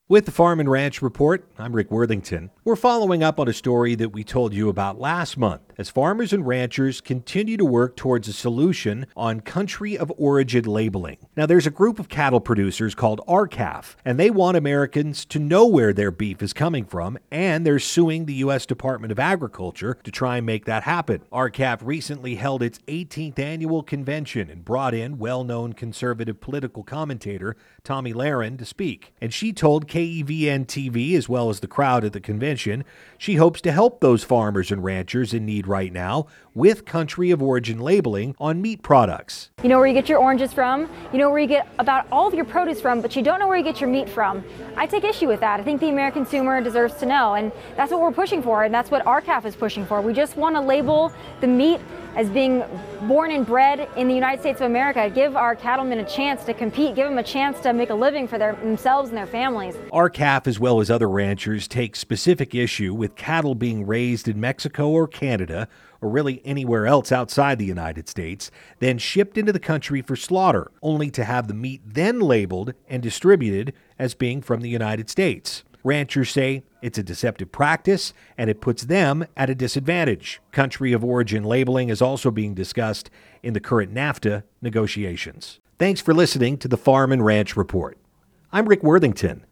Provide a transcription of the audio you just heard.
With the Farm and Ranch Report, I'm Rick Worthington. We're following up on a story that we told you about last month as farmers and ranchers continue to work towards a solution on country of origin labeling. Now, there's a group of cattle producers called R-CALF, and they want Americans to know where their beef is coming from, and they're suing the U.S. Department of Agriculture to try and make that happen. R-CALF recently held its 18th annual convention and brought in well-known conservative political commentator Tomi Lahren to speak, and she told KEVN-TV, as well as the crowd at the convention, she hopes to help those farmers and ranchers in need right now with country of origin labeling on meat products. You know where you get your oranges from, you know where you get about all of your produce from, but you don't know where you get your meat from. I take issue with that. I think the American consumer deserves to know, and that's what we're pushing for, and that's what R-CALF is pushing for. We just want to label the meat as being born and bred in the United States of America. Give our cattlemen a chance to compete, give them a chance to make a living for themselves and their families. R-CALF, as well as other ranchers, take specific issue with cattle being raised in Mexico or Canada, or really anywhere else outside the United States, then shipped into the country for slaughter, only to have the meat then labeled and distributed as being from the United States. Ranchers say it's a deceptive practice and it puts them at a disadvantage. Country of origin labeling is also being discussed in the current NAFTA negotiations. Thanks for listening to the Farm and Ranch Report. I'm Rick Worthington.